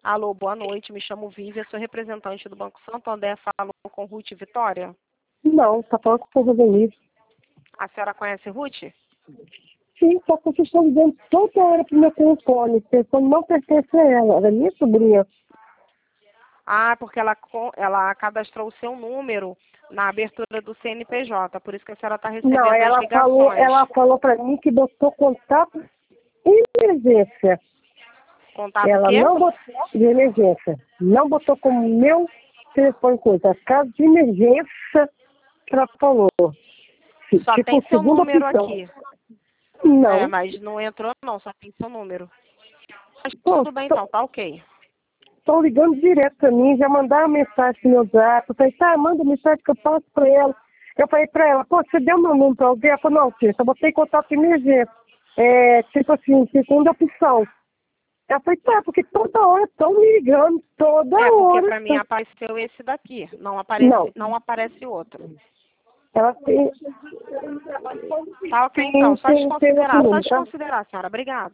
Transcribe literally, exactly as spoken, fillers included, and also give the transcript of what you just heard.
Alô, boa noite. Me chamo Vívia, sou representante do Banco Santander. Falo com Ruth Vitória? Não, tá falando com o Rosemir. A senhora conhece Ruth? Sim, só que vocês estão dizendo toda hora pro meu telefone. O telefone não pertence a ela, ela é minha sobrinha. Ah, porque ela, co- ela cadastrou o seu número na abertura do C N P J, por isso que a senhora está recebendo Não, as ela ligações. falou, ela falou pra mim que botou contato de emergência. Contato o Ela quê? não botou de emergência. Não botou como meu telefone coisa. Caso de emergência, que ela falou. Só Tipo, tem seu segunda número opção. aqui. É, Não. mas não entrou não, só tem seu número. Mas Pô, tudo bem então, tá ok. estão ligando direto pra mim, já mandaram mensagem no meu zap. Eu falei, tá, manda mensagem que eu passo pra ela. Eu falei pra ela, pô, você deu meu número pra alguém? Ela falou, não, filha, só botei contato de emergência. É, tipo assim, segunda opção. Eu falei, tá, porque toda hora estão me ligando, toda É, porque hora. pra mim tão- apareceu esse daqui, não Não, aparece, não aparece outro. ela tem, Tá ok tem, então, só tem, tem outro desconsiderar, só número, tá? desconsiderar, senhora. Obrigada.